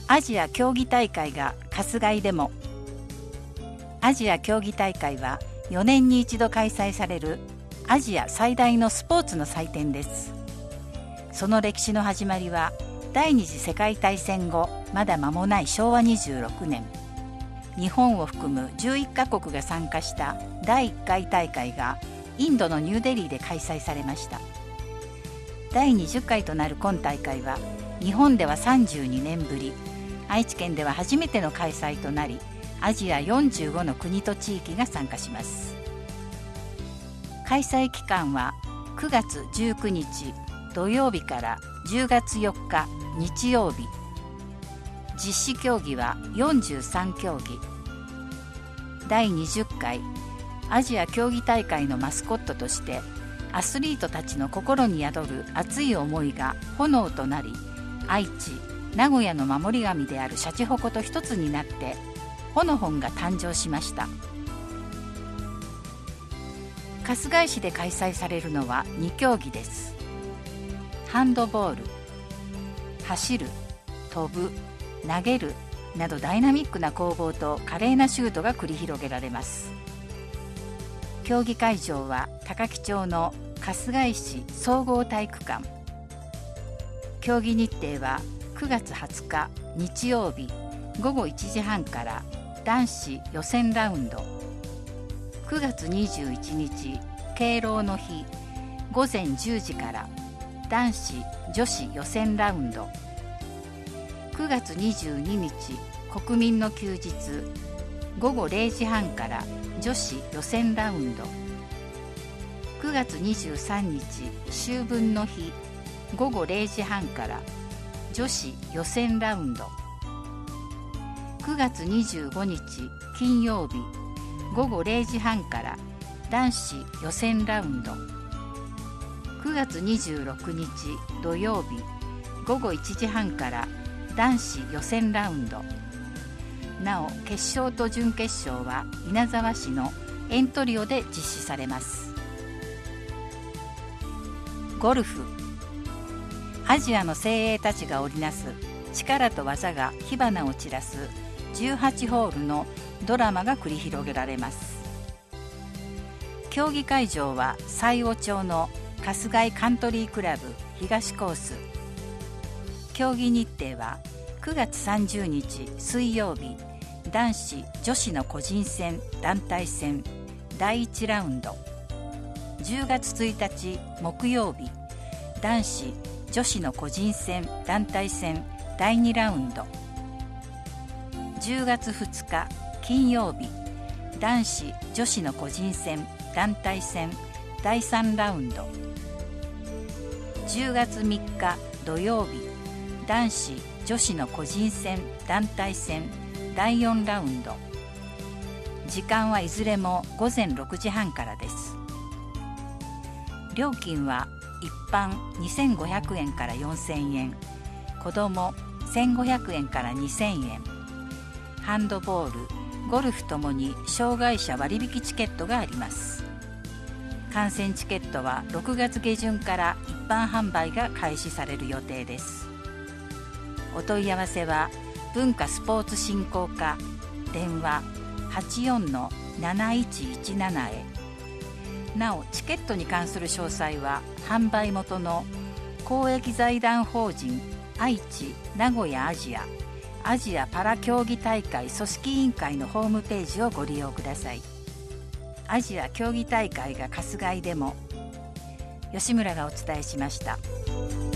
アジア競技大会が春日井でも。アジア競技大会は4年に一度開催されるアジア最大のスポーツの祭典です。その歴史の始まりは第二次世界大戦後まだ間もない昭和26年、日本を含む11カ国が参加した第1回大会がインドのニューデリーで開催されました。第20回となる今大会は日本では32年ぶり、愛知県では初めての開催となり、アジア45の国と地域が参加します。開催期間は9月19日土曜日から10月4日日曜日。実施競技は43競技。第20回アジア競技大会のマスコットとしてアスリートたちの心に宿る熱い思いが炎となり、愛知、名古屋の守り神であるシャチホコと一つになってほのほんが誕生しました。春日井市で開催されるのは2競技です。ハンドボール、走る、飛ぶ、投げるなどダイナミックな攻防と華麗なシュートが繰り広げられます。競技会場は高木町の春日井市総合体育館。競技日程は9月20日日曜日午後1時半から男子予選ラウンド、9月21日敬老の日午前10時から男子女子予選ラウンド、9月22日国民の休日午後0時半から女子予選ラウンド、9月23日秋分の日午後0時半から女子予選ラウンド、9月25日金曜日午後0時半から男子予選ラウンド、9月26日土曜日午後1時半から男子予選ラウンド。なお決勝と準決勝は稲沢市のエントリオで実施されます。ゴルフ、アジアの精鋭たちが織りなす力と技が火花を散らす18ホールのドラマが繰り広げられます。競技会場は西尾町の春日井カントリークラブ東コース。競技日程は9月30日水曜日男子女子の個人戦団体戦第1ラウンド、10月1日木曜日男子女子の個人戦団体戦第2ラウンド、10月2日金曜日男子女子の個人戦団体戦第3ラウンド、10月3日土曜日男子女子の個人戦団体戦第4ラウンド。時間はいずれも午前6時半からです。料金は一般2500円から4000円、子ども1500円から2000円、ハンドボール、ゴルフともに障害者割引チケットがあります。観戦チケットは6月下旬から一般販売が開始される予定です。お問い合わせは文化スポーツ振興課電話 84-7117 へ。なおチケットに関する詳細は販売元の公益財団法人愛知名古屋アジアパラ競技大会組織委員会のホームページをご利用ください。アジア競技大会が春日井でも。吉村がお伝えしました。